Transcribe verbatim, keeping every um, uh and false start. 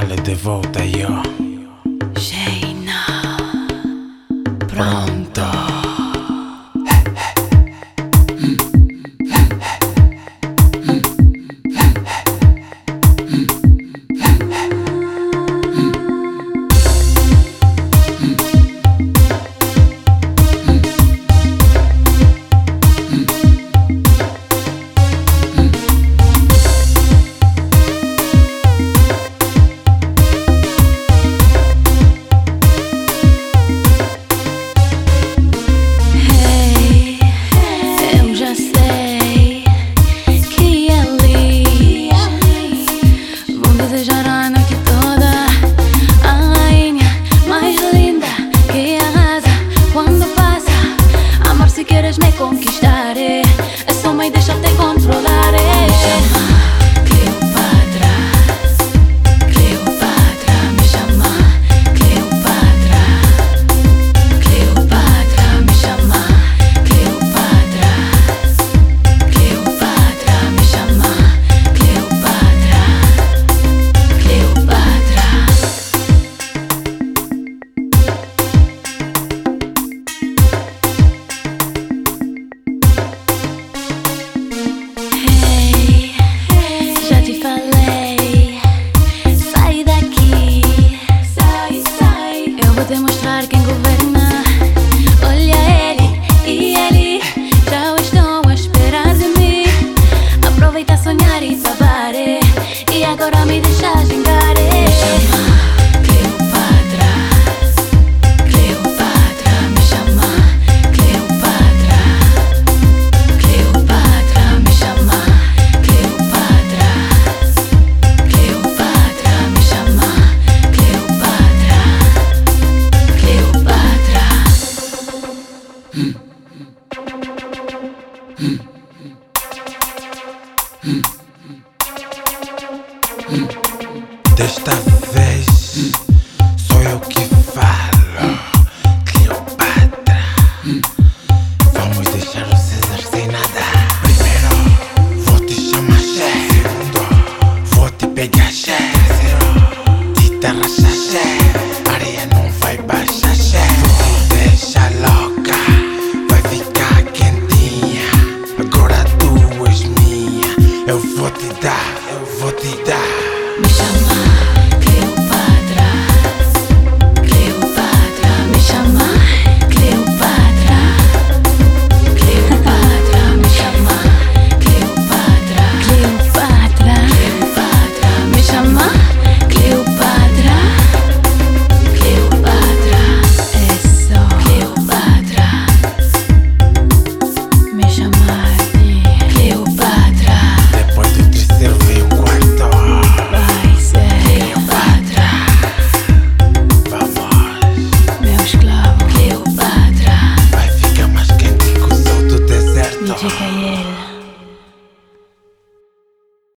chamá-la de volta, yo. Sheina, pronto. Si quieres me conquistaré, eso me deja te controlaré. Me llama Cleopatra, Cleopatra, me llama Cleopatra, Cleopatra, me llama Cleopatra, Cleopatra, me llama Cleopatra, Cleopatra. Vou demonstrar quem governa. Olha ele e ele já estão a esperar de mim. Aproveita sonhar e trabalhar, e agora me deixa gingar. Me chama Cleopatra, Cleopatra, me chama Cleopatra, Cleopatra, me chama Cleopatra, Cleopatra, me chama Cleopatra, Cleopatra. Hum. Hum. Hum. Hum. Desta vez sou eu que falo, Cleopatra. Hum. Vamos deixar o César sem nada. Primeiro, vou te chamar chefe. Segundo, vou te pegar chefe. Terceiro, te tarraxar chefe. Areia não vai baixar chefe. Vou te deixar louca, vai ficar quentinha. Agora tu és minha, eu vou te dar, eu vou te dar. Me chama